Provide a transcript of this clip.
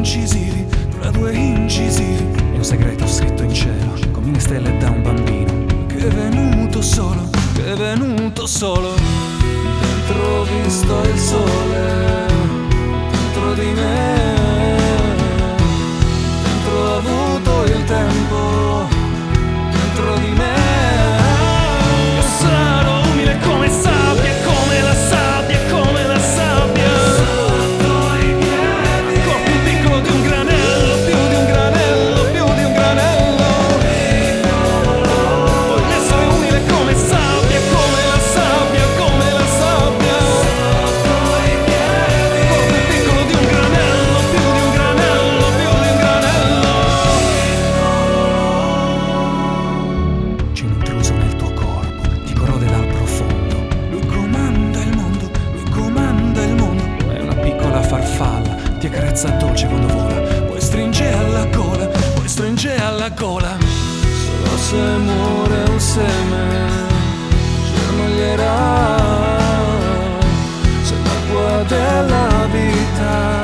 incisivi, tra due incisivi. È un segreto scritto in cielo, con mille stelle da un bambino che è venuto solo, che è venuto solo. Dentro ho visto il sole, dentro di me, dentro ho avuto il tempo, dentro di me. Io sarò umile come sabbia, come la sabbia, come la sabbia. Sotto i piedi, corpo più piccolo di un granello, più di un granello, più di un granello. Voglio essere umile come sabbia, come la sabbia, come la sabbia. Sotto i piedi, corpo più piccolo di un granello, più di un granello, più di un granello. C'è un intruso nel tuo corpo, ti corrode dal profondo. Lui comanda il mondo, lui comanda il mondo. È una piccola farfalla, ti accarezza dolce quando vola. Poi stringe alla gola, poi stringe alla gola. Solo se muore un seme, germoglierà. Se l'acqua della vita